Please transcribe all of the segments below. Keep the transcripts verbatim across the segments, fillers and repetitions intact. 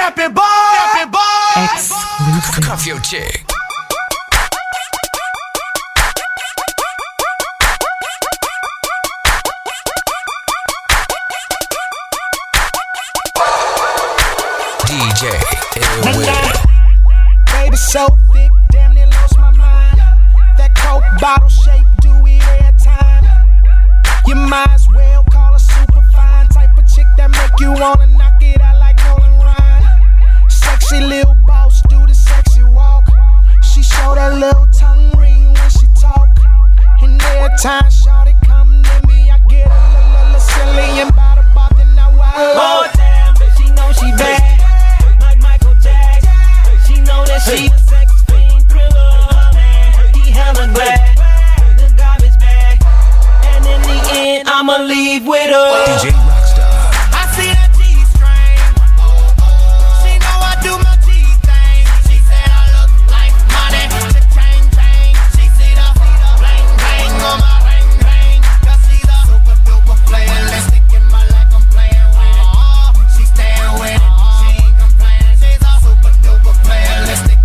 Capping boy, capping boy. Exclusive. Cuff your chick. D J Ill-Will. Baby so thick, damn near lost my mind. That coke bottle shape, do it every time. You might as well call a super fine type of chick that make you wanna knock it out like Nolan Ryan. Sexy little boss, do the sexy walk. She show that little tongue ring when she talk. And every time shawty come near me, I get a little, little silly and bout about then I wild. Oh damn, but she know she bad. She a sex fiend thriller, man. He hella glad the garbage bag, and in the end I'ma leave with her. D J Rockstar. I see that G-string. She know I do my G-thing. She said I look like money. Chain, chain. She see the bling, bling on my ring, ring. Cause she's a super duper player. Let's stick in my like I'm playing with it. She staying with it. She ain't complaining. She's a super duper player. Let's stick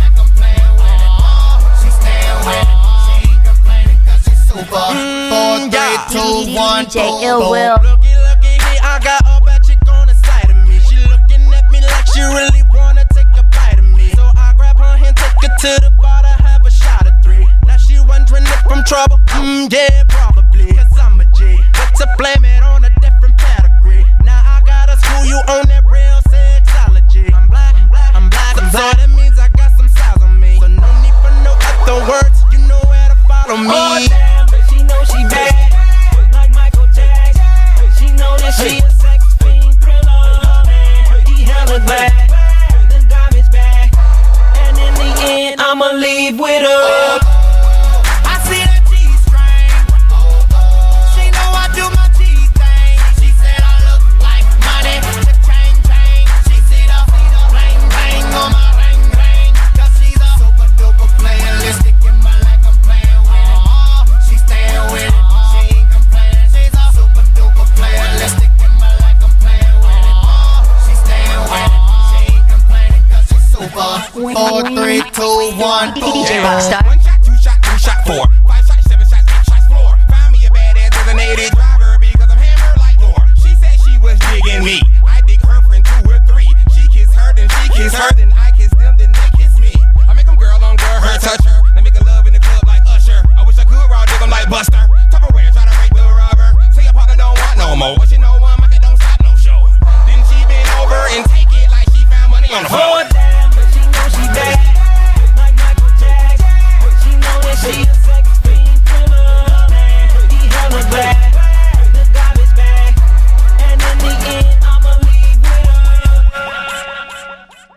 Four, three, two, one, D J Ill-Will. Looky, looky here, I got a bad chick on the side of me. She looking at me like she really wanna take a bite of me. So I grab her hand, take her to the bar to have a shot of three. Now she wondering if I'm trouble. Mm, yeah, probably. Cause I'm a G. But to blame it on a different pedigree. Now I gotta school you on that real sexology. I'm black, I'm black, I'm black. So that means I got some styles on me. So no need for no other words. You know where to follow me. Oh, She know she bad, like Michael Jackson. She know that she a sex fiend thriller, man. He hella glad the garbage bag, and in the end I'ma leave with her. I see that G-string. She know I do my G-thing. She said I look like money. Chain, chain. She see the bling, bling on my ring, ring. Cause she's a super duper player. Let's stick in my like I'm playing with it. She staying with it. She ain't complaining. She's a super duper player. Let's stick in my like I'm playing with it. She staying with it. She ain't complaining cause she's super. Four, three, two, one, D boom. J Rockstar. One shot, two shot, three shot, four. Five shots, seven shots, eight shots, floor. Find me a badass designated driver because I'm hammered like Thor. She said she was digging me. I dig her friend two or three. She kiss her, then she kiss her, then I kiss them, then they kiss me. I make them girl on girl, her touch her. They make a love in the club like Usher. I wish I could raw dig them like Buster. Tupperware, try to break the rubber. Say your partner don't want no more. But you know one market don't stop no show. Then she bend over and take it like she found money on the floor. Oh damn, but she know she bad, like Michael Jackson. She know that she a sex fiend thriller, man. He hella glad the garbage bag, and in the end I'ma leave with her.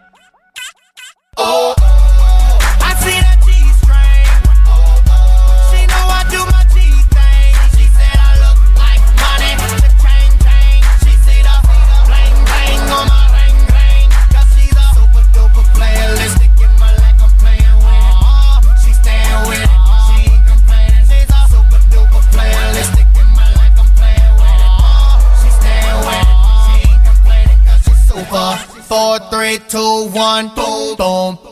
Oh, I see that G-string. She know I do my G-thing. She said I look like money. Chain, chain. She see the bling, bling on my ring, ring. Cause she's a super duper player. Let's stick in my like I'm playing with it. She staying with it. She ain't complaining. She's a super duper player. Let's stick in my like I'm playing with it. She staying with it. She ain't complaining cause she's super. Four, three, two, one, boom, boom.